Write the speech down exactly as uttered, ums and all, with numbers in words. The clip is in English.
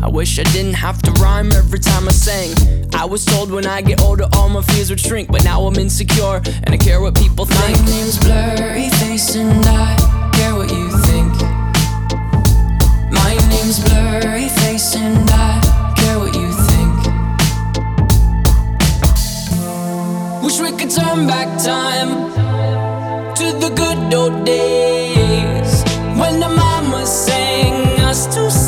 I wish I didn't have to rhyme every time I sang. I was told when I get older all my fears would shrink, but now I'm insecure and I care what people think. My name's Blurry Face and I care what you think. My name's Blurry Face and I care what you think. Wish we could turn back time to the good old days when the mama sang us to